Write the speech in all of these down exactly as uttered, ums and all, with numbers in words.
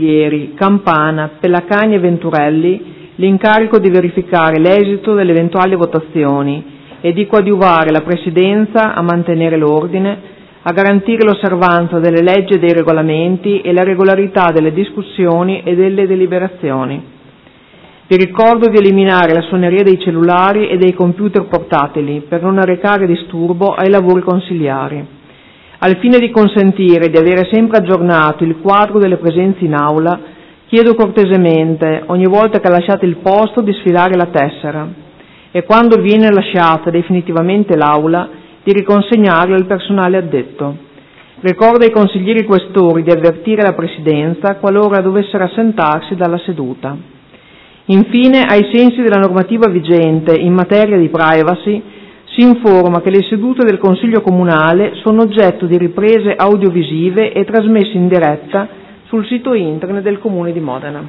consiglieri Campana, Pellacagni e Venturelli l'incarico di verificare l'esito delle eventuali votazioni e di coadiuvare la Presidenza a mantenere l'ordine, a garantire l'osservanza delle leggi e dei regolamenti e la regolarità delle discussioni e delle deliberazioni. Vi ricordo di eliminare la suoneria dei cellulari e dei computer portatili per non arrecare disturbo ai lavori consiliari. Al fine di consentire di avere sempre aggiornato il quadro delle presenze in aula, chiedo cortesemente, ogni volta che lasciate il posto, di sfilare la tessera e quando viene lasciata definitivamente l'aula, di riconsegnarla al personale addetto. Ricordo ai consiglieri questori di avvertire la Presidenza qualora dovessero assentarsi dalla seduta. Infine, ai sensi della normativa vigente in materia di privacy, si informa che le sedute del Consiglio Comunale sono oggetto di riprese audiovisive e trasmesse in diretta sul sito internet del Comune di Modena.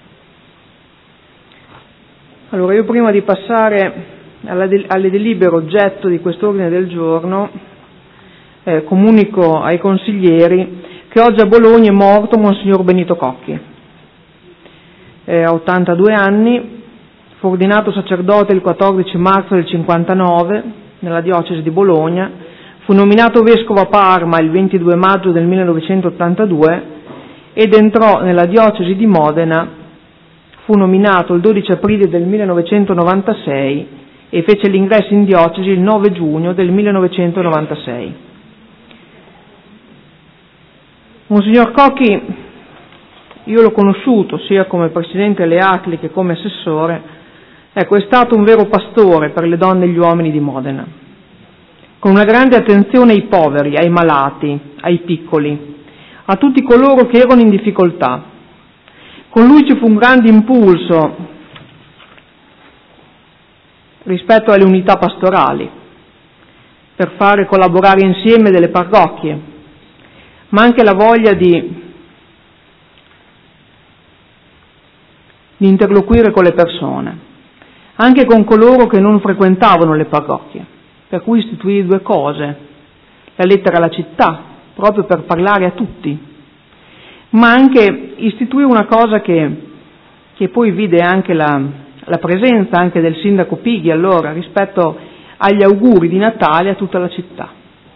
Allora, io prima di passare alla de- alle delibere oggetto di quest'ordine del giorno, eh, comunico ai consiglieri che oggi a Bologna è morto Monsignor Benito Cocchi. Eh, ha ottantadue anni, fu ordinato sacerdote il quattordici marzo del cinquantanove nella diocesi di Bologna, fu nominato vescovo a Parma il ventidue maggio del millenovecentottantadue ed entrò nella diocesi di Modena, fu nominato il dodici aprile del millenovecentonovantasei e fece l'ingresso in diocesi il nove giugno del millenovecentonovantasei. Monsignor Cocchi, io l'ho conosciuto sia come presidente delle A C L I che come assessore, ecco, è stato un vero pastore per le donne e gli uomini di Modena, con una grande attenzione ai poveri, ai malati, ai piccoli, a tutti coloro che erano in difficoltà. Con lui ci fu un grande impulso rispetto alle unità pastorali, per fare collaborare insieme delle parrocchie, ma anche la voglia di, di interloquire con le persone, anche con coloro che non frequentavano le parrocchie, per cui istituì due cose: la lettera alla città, proprio per parlare a tutti, ma anche istituì una cosa che, che poi vide anche la, la presenza anche del sindaco Pighi allora rispetto agli auguri di Natale a tutta la città.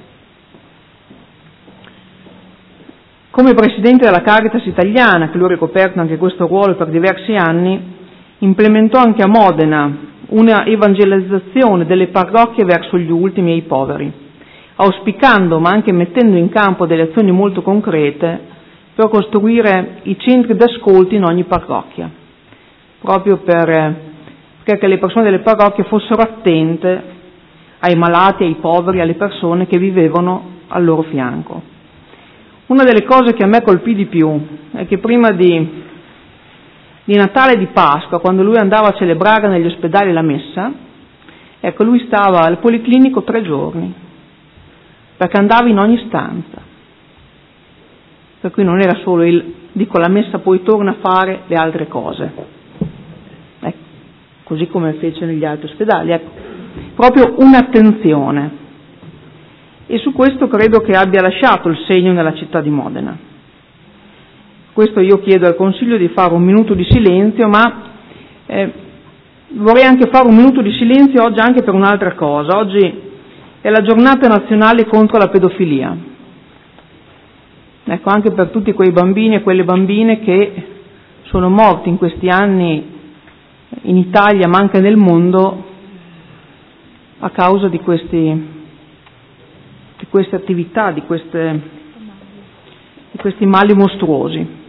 Come presidente della Caritas italiana, che lui ha ricoperto anche questo ruolo per diversi anni, implementò anche a Modena una evangelizzazione delle parrocchie verso gli ultimi e i poveri, auspicando ma anche mettendo in campo delle azioni molto concrete per costruire i centri d'ascolto in ogni parrocchia, proprio per, perché le persone delle parrocchie fossero attente ai malati, ai poveri, alle persone che vivevano al loro fianco. Una delle cose che a me colpì di più è che prima di, di Natale e di Pasqua, quando lui andava a celebrare negli ospedali la messa, ecco, lui stava al policlinico tre giorni, perché andava in ogni stanza, per cui non era solo il dico la messa poi torna a fare le altre cose, ecco, così come fece negli altri ospedali, ecco, proprio un'attenzione, e su questo credo che abbia lasciato il segno nella città di Modena. Questo io chiedo al Consiglio di fare un minuto di silenzio, ma eh, vorrei anche fare un minuto di silenzio oggi anche per un'altra cosa. Oggi è la giornata nazionale contro la pedofilia. Ecco, anche per tutti quei bambini e quelle bambine che sono morti in questi anni in Italia ma anche nel mondo a causa di questi di queste attività, di queste di questi mali mostruosi.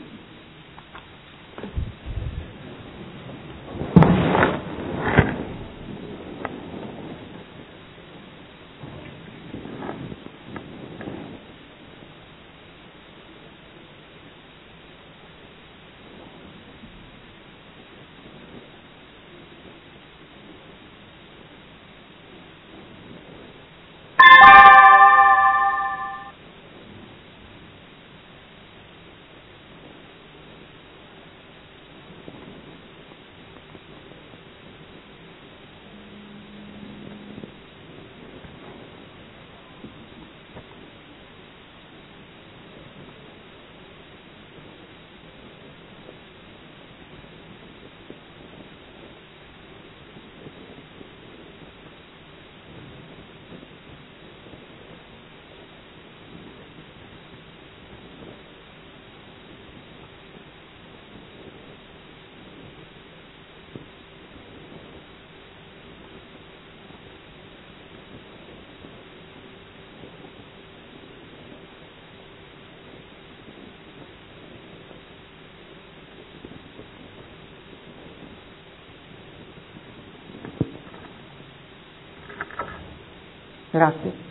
Grazie.